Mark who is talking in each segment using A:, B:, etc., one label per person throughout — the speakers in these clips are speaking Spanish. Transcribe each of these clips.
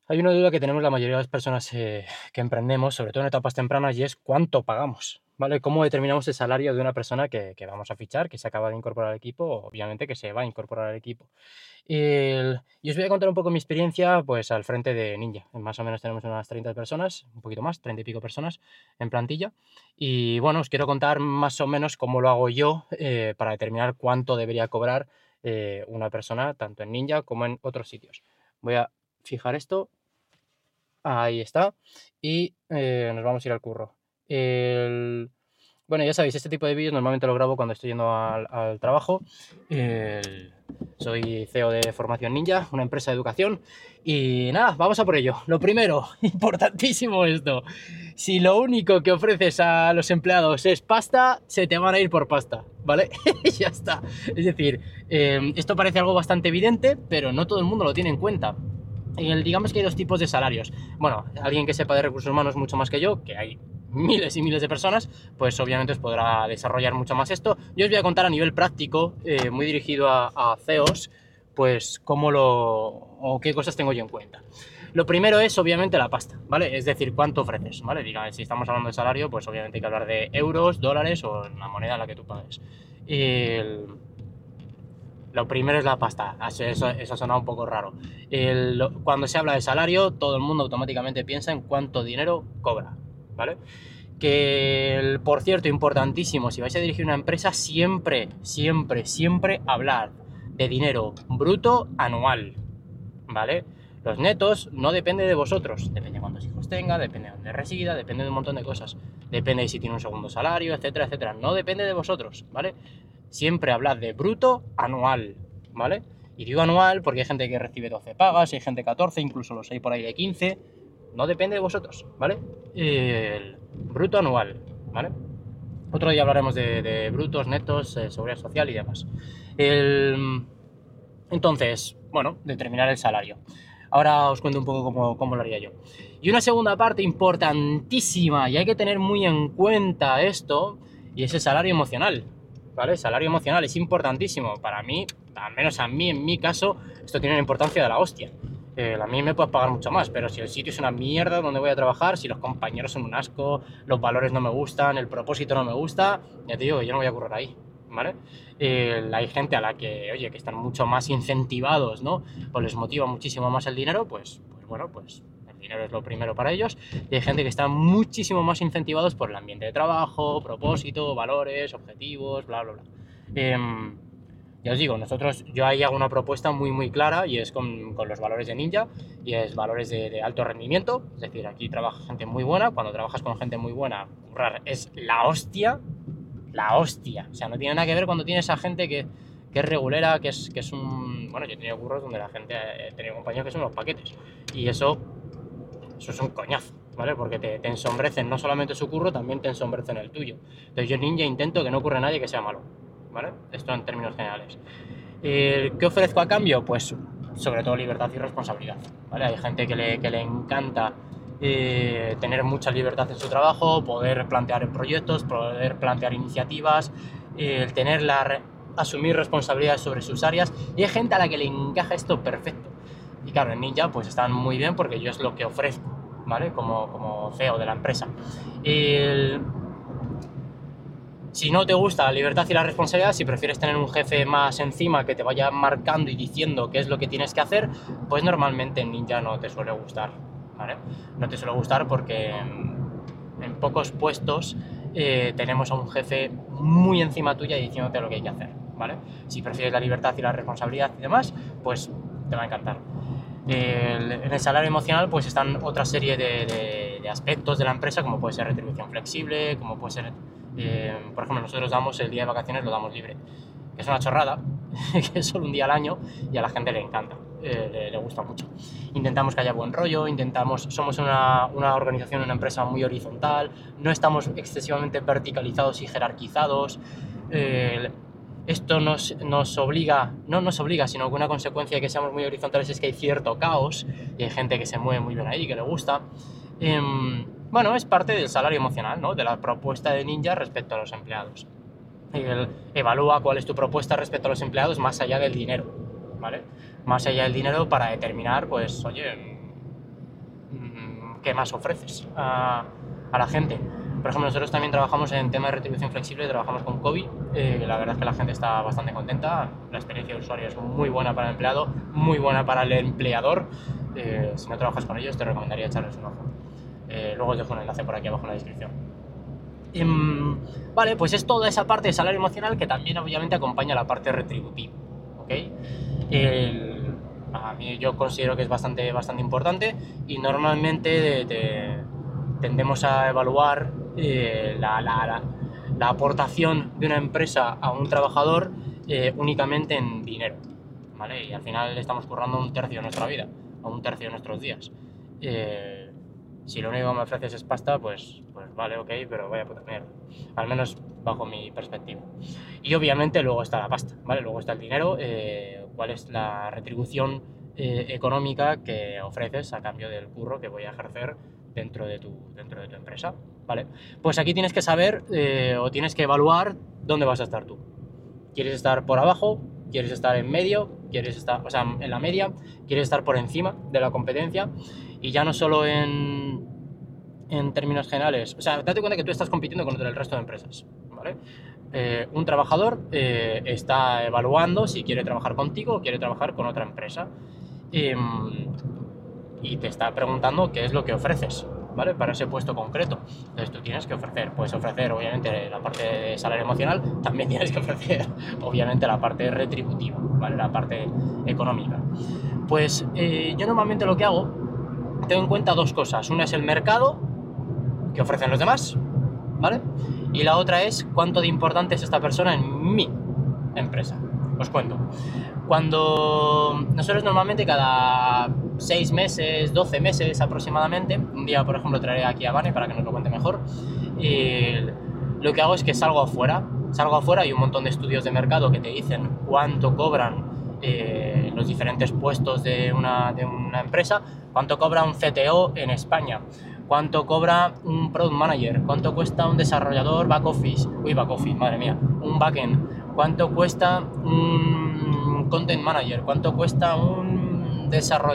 A: Hay una duda que tenemos la mayoría de las personas que emprendemos, sobre todo en etapas tempranas, y es cuánto pagamos, ¿vale? ¿Cómo determinamos el salario de una persona que vamos a fichar, que se acaba de incorporar al equipo, o obviamente que se va a incorporar al equipo? Y os voy a contar un poco mi experiencia, pues al frente de Ninja. Más o menos tenemos unas 30 personas, un poquito más, 30 y pico personas en plantilla. Y bueno, os quiero contar más o menos cómo lo hago yo para determinar cuánto debería cobrar una persona, tanto en Ninja como en otros sitios. Voy a fijar esto. Ahí está. Y nos vamos a ir al curro. Bueno, ya sabéis, este tipo de vídeos normalmente lo grabo cuando estoy yendo al trabajo. Soy CEO de Formación Ninja, una empresa de educación. Y nada, vamos a por ello. Lo primero, importantísimo esto. Si lo único que ofreces a los empleados es pasta, se te van a ir por pasta, ¿vale? Ya está. Es decir, esto parece algo bastante evidente, pero no todo el mundo lo tiene en cuenta. Digamos que hay dos tipos de salarios. Bueno, alguien que sepa de recursos humanos mucho más que yo, que hay miles y miles de personas, pues obviamente os podrá desarrollar mucho más esto. Yo os voy a contar a nivel práctico, muy dirigido a CEOs, pues cómo o qué cosas tengo yo en cuenta. Lo primero es obviamente la pasta, ¿vale? Es decir, cuánto ofreces, ¿vale? Diga, si estamos hablando de salario, pues obviamente hay que hablar de euros, dólares o la moneda en la que tú pagues. Lo primero es la pasta, eso suena un poco raro. Cuando se habla de salario, todo el mundo automáticamente piensa en cuánto dinero cobra, ¿vale? Por cierto, importantísimo, si vais a dirigir una empresa, siempre, siempre, siempre hablar de dinero bruto anual, ¿vale? Los netos no depende de vosotros, depende de cuántos hijos tenga, depende de dónde resida, depende de un montón de cosas, depende de si tiene un segundo salario, etcétera, etcétera, no depende de vosotros, ¿vale? Siempre hablad de bruto anual, ¿vale? Y digo anual porque hay gente que recibe 12 pagas, hay gente 14, incluso los hay por ahí de 15, no depende de vosotros, ¿vale? El bruto anual, ¿vale? Otro día hablaremos de brutos, netos, seguridad social y demás. Entonces, bueno, determinar el salario. Ahora os cuento un poco cómo lo haría yo. Y una segunda parte importantísima, y hay que tener muy en cuenta esto, y es el salario emocional, ¿vale? El salario emocional es importantísimo. Para mí, al menos a mí, en mi caso, esto tiene una importancia de la hostia. A mí me puedes pagar mucho más, pero si el sitio es una mierda donde voy a trabajar, si los compañeros son un asco, los valores no me gustan, el propósito no me gusta, ya te digo, yo no voy a currar ahí, ¿vale? Hay gente a la que, oye, que están mucho más incentivados, ¿no? Pues les motiva muchísimo más el dinero, pues bueno, pues el dinero es lo primero para ellos. Y hay gente que está muchísimo más incentivados por el ambiente de trabajo, propósito, valores, objetivos, bla, bla, bla. Ya os digo, yo ahí hago una propuesta muy, muy clara y es con los valores de Ninja y es valores de alto rendimiento. Es decir, aquí trabaja gente muy buena. Cuando trabajas con gente muy buena, currar es la hostia. La hostia. O sea, no tiene nada que ver cuando tienes a gente que es regulera, que es un... Bueno, yo he tenido curros donde la gente, he tenido compañeros que son los paquetes. Y eso es un coñazo, ¿vale? Porque te ensombrecen no solamente su curro, también te ensombrecen el tuyo. Entonces yo Ninja intento que no ocurra nadie que sea malo, ¿vale? Esto en términos generales. ¿Qué ofrezco a cambio? Pues sobre todo libertad y responsabilidad, ¿vale? Hay gente que le encanta tener mucha libertad en su trabajo, poder plantear proyectos, poder plantear iniciativas, asumir responsabilidades sobre sus áreas, y hay gente a la que le encaja esto perfecto. Y claro, en Ninja pues están muy bien porque yo es lo que ofrezco, ¿vale? Como CEO de la empresa. Si no te gusta la libertad y la responsabilidad, si prefieres tener un jefe más encima que te vaya marcando y diciendo qué es lo que tienes que hacer, pues normalmente en Ninja no te suele gustar, ¿vale? No te suele gustar porque en pocos puestos tenemos a un jefe muy encima tuya y diciéndote lo que hay que hacer, ¿vale? Si prefieres la libertad y la responsabilidad y demás, pues te va a encantar. En el salario emocional pues están otra serie de aspectos de la empresa, como puede ser retribución flexible, como puede ser, por ejemplo, nosotros damos el día de vacaciones, lo damos libre, que es una chorrada, que es solo un día al año y a la gente le encanta, le gusta mucho. Intentamos que haya buen rollo, somos una organización, una empresa muy horizontal, no estamos excesivamente verticalizados y jerarquizados. Esto nos obliga, no nos obliga, sino que una consecuencia de que seamos muy horizontales es que hay cierto caos y hay gente que se mueve muy bien ahí, que le gusta. Bueno, es parte del salario emocional, ¿no? De la propuesta de Ninja respecto a los empleados. Evalúa cuál es tu propuesta respecto a los empleados más allá del dinero, ¿vale? Más allá del dinero para determinar, pues, oye, ¿qué más ofreces a la gente? Por ejemplo, nosotros también trabajamos en tema de retribución flexible, trabajamos con COVID, la verdad es que la gente está bastante contenta, la experiencia de usuario es muy buena para el empleado, muy buena para el empleador. Si no trabajas con ellos te recomendaría echarles un ojo. Luego os dejo un enlace por aquí abajo en la descripción. Vale, pues es toda esa parte de salario emocional que también obviamente acompaña la parte retributiva, ¿ok? A mí yo considero que es bastante importante y normalmente tendemos a evaluar la aportación de una empresa a un trabajador únicamente en dinero, ¿vale? Y al final estamos currando un tercio de nuestra vida, o un tercio de nuestros días. Si lo único que me ofreces es pasta, pues vale, ok, pero vaya puta mierda. Al menos bajo mi perspectiva. Y obviamente luego está la pasta, ¿vale? Luego está el dinero, cuál es la retribución económica que ofreces a cambio del curro que voy a ejercer dentro de tu empresa, ¿vale? Pues aquí tienes que saber o tienes que evaluar dónde vas a estar tú. ¿Quieres estar por abajo? ¿Quieres estar en medio? ¿Quieres estar, o sea, en la media? ¿Quieres estar por encima de la competencia? Y ya no solo en términos generales, o sea, date cuenta que tú estás compitiendo contra el resto de empresas, ¿vale? Un trabajador está evaluando si quiere trabajar contigo o quiere trabajar con otra empresa y te está preguntando qué es lo que ofreces, ¿vale? Para ese puesto concreto. Entonces tú tienes que ofrecer, puedes ofrecer obviamente la parte de salario emocional, también tienes que ofrecer obviamente la parte retributiva, ¿vale? La parte económica. Pues yo normalmente lo que hago, tengo en cuenta dos cosas. Una es el mercado que ofrecen los demás, ¿vale? Y la otra es cuánto de importante es esta persona en mi empresa. Os cuento. Cuando nosotros normalmente cada 6 meses, 12 meses aproximadamente, un día por ejemplo traeré aquí a Vane para que nos lo cuente mejor, lo que hago es que salgo afuera y hay un montón de estudios de mercado que te dicen cuánto cobran los diferentes puestos de una empresa, cuánto cobra un CTO en España, cuánto cobra un Product Manager, cuánto cuesta un desarrollador back office, madre mía, un backend, cuánto cuesta un Content Manager, cuánto cuesta un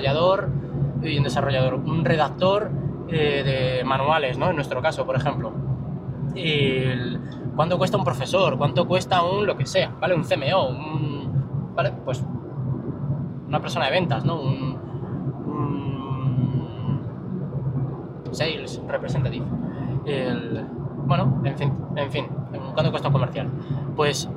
A: redactor de manuales, ¿no? En nuestro caso, por ejemplo. Cuánto cuesta un profesor, cuánto cuesta un lo que sea, ¿vale? Un CMO, ¿vale? Pues una persona de ventas, ¿no? Un sales representative. Bueno, en fin, ¿cuánto cuesta un comercial? Pues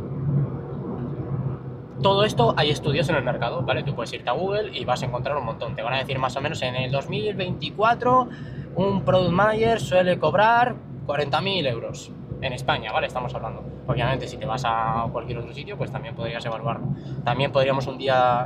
A: todo esto hay estudios en el mercado, ¿vale? Tú puedes irte a Google y vas a encontrar un montón. Te van a decir más o menos en el 2024 un Product Manager suele cobrar 40.000 euros en España, ¿vale? Estamos hablando. Obviamente si te vas a cualquier otro sitio, pues también podrías evaluarlo. También podríamos un día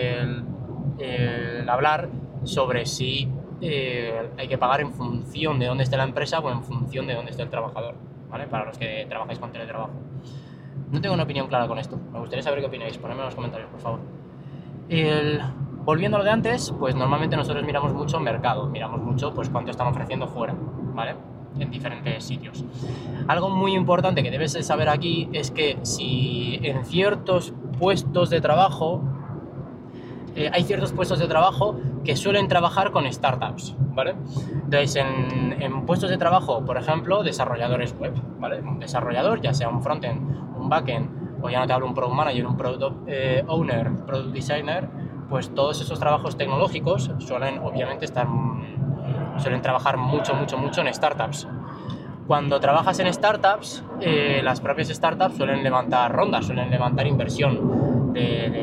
A: hablar sobre si hay que pagar en función de dónde esté la empresa o en función de dónde esté el trabajador, ¿vale? Para los que trabajáis con teletrabajo. No tengo una opinión clara con esto. Me gustaría saber qué opináis. Ponedme en los comentarios, por favor. Volviendo a lo de antes, pues normalmente nosotros miramos mucho mercado. Miramos mucho pues cuánto están ofreciendo fuera, ¿vale? En diferentes sitios. Algo muy importante que debes de saber aquí es que si en ciertos puestos de trabajo hay ciertos puestos de trabajo que suelen trabajar con startups, ¿vale? Entonces, en puestos de trabajo, por ejemplo, desarrolladores web, ¿vale? Un desarrollador, ya sea un frontend, un backend, o ya no te hablo un product manager, un product owner, product designer, pues todos esos trabajos tecnológicos suelen, obviamente, suelen trabajar mucho en startups. Cuando trabajas en startups, las propias startups suelen levantar rondas, suelen levantar inversión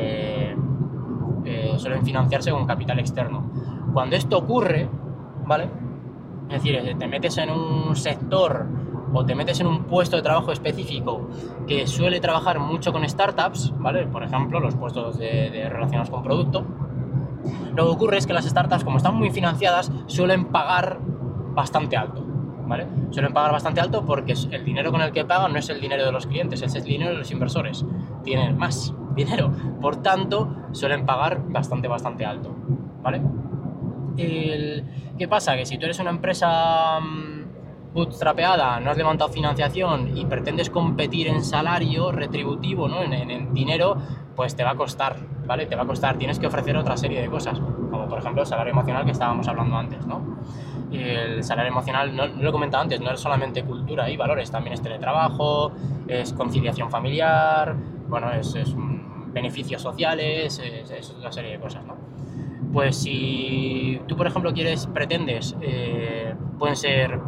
A: suelen financiarse con capital externo. Cuando esto ocurre, ¿vale? Es decir, te metes en un sector o te metes en un puesto de trabajo específico que suele trabajar mucho con startups, ¿vale? Por ejemplo, los puestos relacionados con producto. Lo que ocurre es que las startups, como están muy financiadas, suelen pagar bastante alto, ¿vale? Suelen pagar bastante alto porque el dinero con el que pagan no es el dinero de los clientes, es el dinero de los inversores. Tienen más dinero, por tanto, suelen pagar bastante alto, ¿vale? ¿Qué pasa? Que si tú eres una empresa bootstrapeada, no has levantado financiación y pretendes competir en salario retributivo, ¿no? En dinero, pues te va a costar, ¿vale? Te va a costar, tienes que ofrecer otra serie de cosas, como por por ejemplo, el salario emocional que estábamos hablando antes, ¿no? El salario emocional, no lo he comentado antes, no es solamente cultura y valores, también es teletrabajo, es conciliación familiar, bueno, es beneficios sociales, es una serie de cosas, ¿no? Pues si tú, por ejemplo, pretendes, pueden ser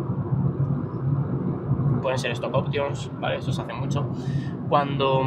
A: stock options, ¿vale? Eso se hace mucho. Cuando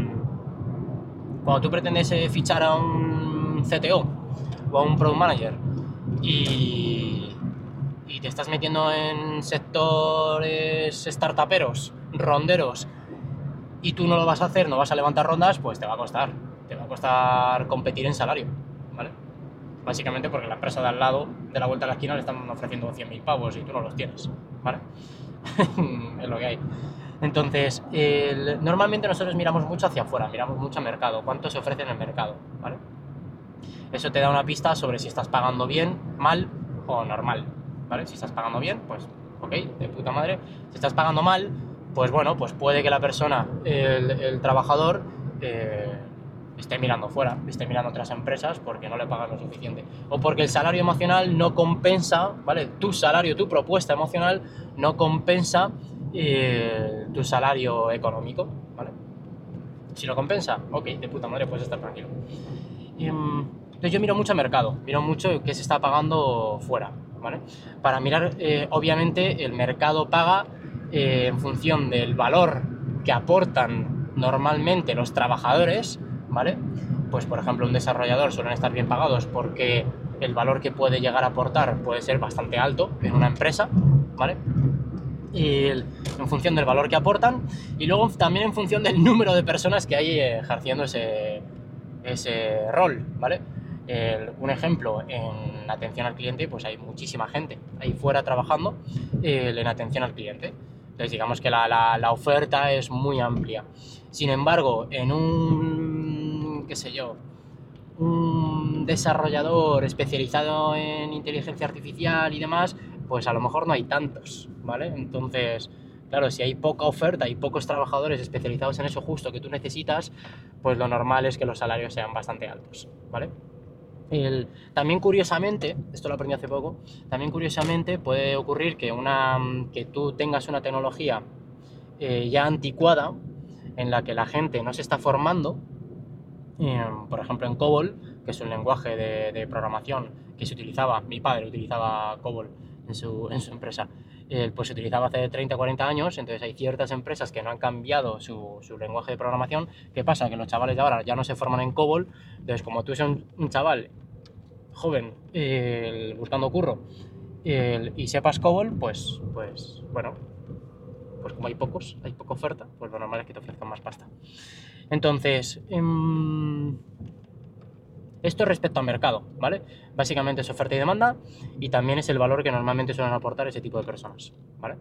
A: tú pretendes fichar a un CTO o a un Product Manager y te estás metiendo en sectores startuperos, ronderos, y tú no lo vas a hacer, no vas a levantar rondas, pues te va a costar competir en salario, ¿vale? Básicamente porque la empresa de al lado, de la vuelta a la esquina, le están ofreciendo 100.000 pavos y tú no los tienes, ¿vale? Es lo que hay. Entonces, normalmente nosotros miramos mucho hacia afuera, miramos mucho al mercado, cuánto se ofrece en el mercado, ¿vale? Eso te da una pista sobre si estás pagando bien, mal o normal, ¿vale? Si estás pagando bien, pues ok, de puta madre. Si estás pagando mal, pues bueno, pues puede que la persona, el trabajador, esté mirando fuera, esté mirando otras empresas porque no le pagan lo suficiente. O porque el salario emocional no compensa, ¿vale? Tu salario, tu propuesta emocional no compensa tu salario económico, ¿vale? Si lo compensa, ok, de puta madre, puedes estar tranquilo. Entonces yo miro mucho al mercado, miro mucho qué se está pagando fuera, ¿vale? Para mirar, obviamente, el mercado paga en función del valor que aportan normalmente los trabajadores, ¿vale? Pues por ejemplo un desarrollador suelen estar bien pagados porque el valor que puede llegar a aportar puede ser bastante alto en una empresa, ¿vale? En función del valor que aportan y luego también en función del número de personas que hay ejerciendo ese rol, ¿vale? Un ejemplo, en atención al cliente, pues hay muchísima gente ahí fuera trabajando en atención al cliente. Entonces digamos que la oferta es muy amplia. Sin embargo, en un desarrollador especializado en inteligencia artificial y demás, pues a lo mejor no hay tantos, ¿vale? Entonces, claro, si hay poca oferta y pocos trabajadores especializados en eso justo que tú necesitas, pues lo normal es que los salarios sean bastante altos, ¿vale? También curiosamente, esto lo aprendí hace poco, también curiosamente puede ocurrir que tú tengas una tecnología ya anticuada en la que la gente no se está formando, por ejemplo en COBOL, que es un lenguaje de programación que se utilizaba, mi padre utilizaba COBOL en su empresa, pues se utilizaba hace 30 o 40 años, entonces hay ciertas empresas que no han cambiado su lenguaje de programación. ¿Qué pasa? Que los chavales de ahora ya no se forman en COBOL, entonces como tú eres un chaval joven buscando curro y sepas COBOL, pues bueno, pues como hay poca oferta, pues lo normal es que te ofrezcan más pasta. Entonces, esto respecto al mercado, ¿vale? Básicamente es oferta y demanda y también es el valor que normalmente suelen aportar ese tipo de personas, ¿vale?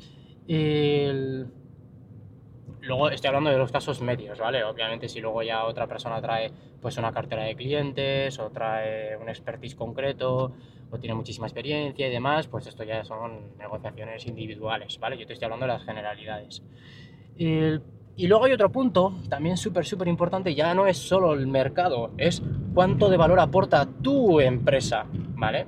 A: Luego estoy hablando de los casos medios, ¿vale? Obviamente si luego ya otra persona trae pues una cartera de clientes o trae un expertise concreto o tiene muchísima experiencia y demás, pues esto ya son negociaciones individuales, ¿vale? Yo te estoy hablando de las generalidades. Y luego hay otro punto, también súper importante, ya no es solo el mercado, es cuánto de valor aporta tu empresa, ¿vale?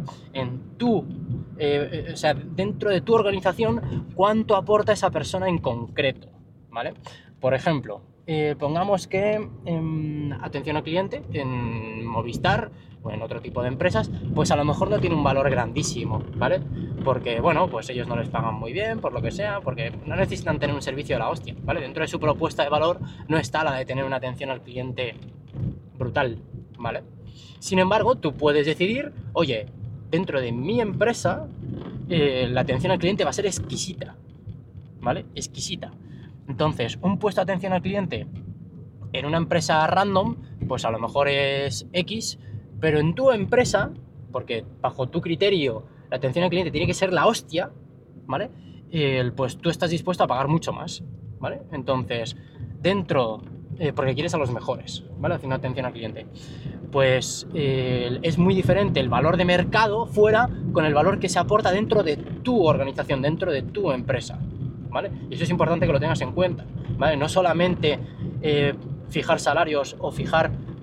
A: O sea, dentro de tu organización, cuánto aporta esa persona en concreto, ¿vale? Por ejemplo, pongamos que atención al cliente en Movistar o en otro tipo de empresas, pues a lo mejor no tiene un valor grandísimo, ¿vale? Porque, bueno, pues ellos no les pagan muy bien, por lo que sea, porque no necesitan tener un servicio de la hostia, ¿vale? Dentro de su propuesta de valor no está la de tener una atención al cliente brutal, ¿vale? Sin embargo, tú puedes decidir, oye, dentro de mi empresa, la atención al cliente va a ser exquisita, ¿vale? Exquisita. Entonces, un puesto de atención al cliente en una empresa random, pues a lo mejor es X, pero en tu empresa, porque bajo tu criterio la atención al cliente tiene que ser la hostia, ¿vale? Pues tú estás dispuesto a pagar mucho más, ¿vale? Entonces, porque quieres a los mejores, ¿vale? Haciendo atención al cliente. Pues es muy diferente el valor de mercado fuera con el valor que se aporta dentro de tu organización, dentro de tu empresa, ¿vale? Y eso es importante que lo tengas en cuenta, ¿vale? No solamente fijar salarios o fijar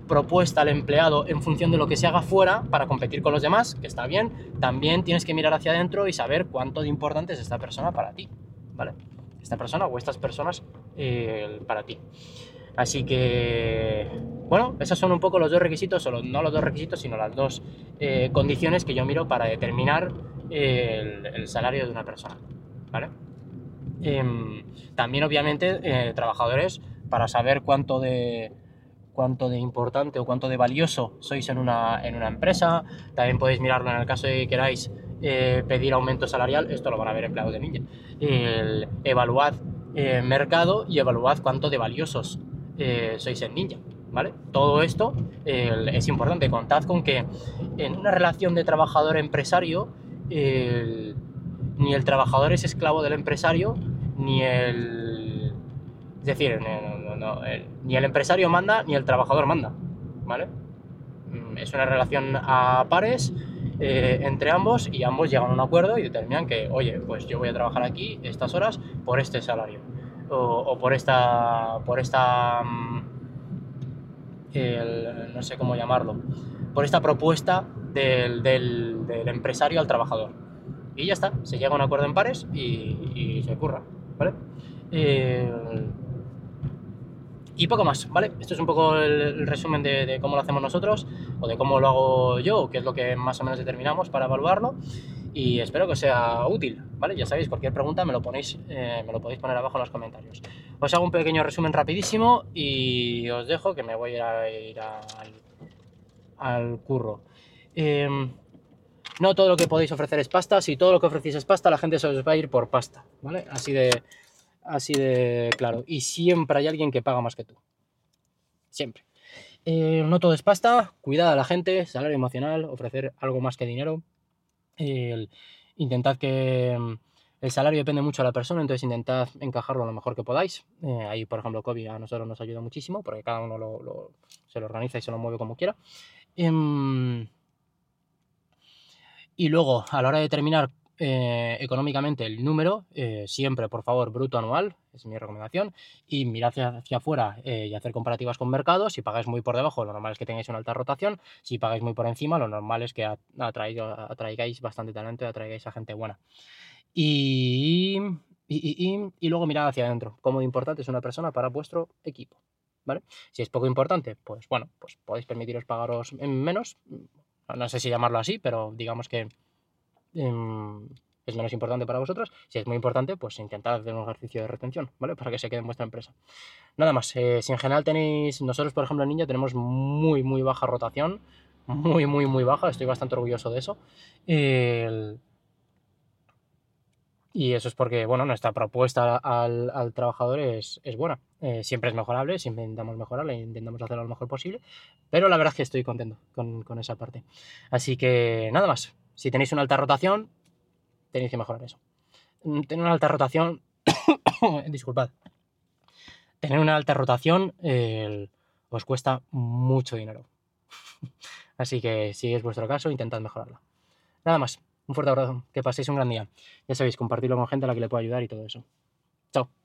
A: propuesta al empleado en función de lo que se haga fuera para competir con los demás, que está bien, también tienes que mirar hacia adentro y saber cuánto de importante es esta persona para ti, ¿vale? Esta persona o estas personas para ti. Así que, bueno, esos son un poco los dos requisitos, no los dos requisitos, sino las dos condiciones que yo miro para determinar el salario de una persona, ¿vale? También, obviamente, trabajadores, para saber cuánto de importante o cuánto de valioso sois en una empresa. También podéis mirarlo en el caso de que queráis pedir aumento salarial. Esto lo van a ver empleados de Ninja. Evaluad mercado y evaluad cuánto de valiosos sois en Ninja, ¿vale? Todo esto es importante. Contad con que en una relación de trabajador-empresario ni el trabajador es esclavo del empresario, es decir, ni el empresario manda, ni el trabajador manda, ¿vale? Es una relación a pares entre ambos, y ambos llegan a un acuerdo y determinan que, oye, pues yo voy a trabajar aquí estas horas por este salario, o por esta no sé cómo llamarlo, por esta propuesta del empresario al trabajador. Y ya está, se llega a un acuerdo en pares y se curra, ¿vale? Y poco más, ¿vale? Esto es un poco el resumen de cómo lo hacemos nosotros, o de cómo lo hago yo, que es lo que más o menos determinamos para evaluarlo, y espero que os sea útil, ¿vale? Ya sabéis, cualquier pregunta me lo podéis poner abajo en los comentarios. Os hago un pequeño resumen rapidísimo y os dejo, que me voy a ir al curro. No todo lo que podéis ofrecer es pasta. Si todo lo que ofrecéis es pasta, la gente se os va a ir por pasta, ¿vale? Así de claro. Y siempre hay alguien que paga más que tú. Siempre. No todo es pasta. Cuidad a la gente, salario emocional, ofrecer algo más que dinero. Intentad que el salario depende mucho de la persona, entonces intentad encajarlo lo mejor que podáis. Ahí, por ejemplo, Kobe a nosotros nos ayuda muchísimo, porque cada uno se lo organiza y se lo mueve como quiera. Y luego, a la hora de determinar económicamente el número, siempre, por favor, bruto anual, es mi recomendación, y mirad hacia afuera y hacer comparativas con mercados. Si pagáis muy por debajo, lo normal es que tengáis una alta rotación. Si pagáis muy por encima, lo normal es que atraigáis bastante talento y atraigáis a gente buena. Y luego mirad hacia adentro, cómo importante es una persona para vuestro equipo, ¿vale? Si es poco importante, pues bueno, pues podéis permitiros pagaros menos. No sé si llamarlo así, pero digamos que es menos importante para vosotros. Si es muy importante, pues intentad hacer un ejercicio de retención, ¿vale? Para que se quede en vuestra empresa. Nada más. Si en general nosotros, por ejemplo, en Ninja tenemos muy, muy baja rotación. Muy, muy, muy baja. Estoy bastante orgulloso de eso. Y eso es porque, bueno, nuestra propuesta al trabajador es buena. Siempre es mejorable, siempre intentamos mejorarla, intentamos hacerlo lo mejor posible, pero la verdad es que estoy contento con esa parte. Así que nada más. Si tenéis una alta rotación, tenéis que mejorar eso. Tener una alta rotación... disculpad. Tener una alta rotación os cuesta mucho dinero. Así que si es vuestro caso, intentad mejorarla. Nada más. Un fuerte abrazo, que paséis un gran día. Ya sabéis, compartirlo con gente a la que le pueda ayudar y todo eso. Chao.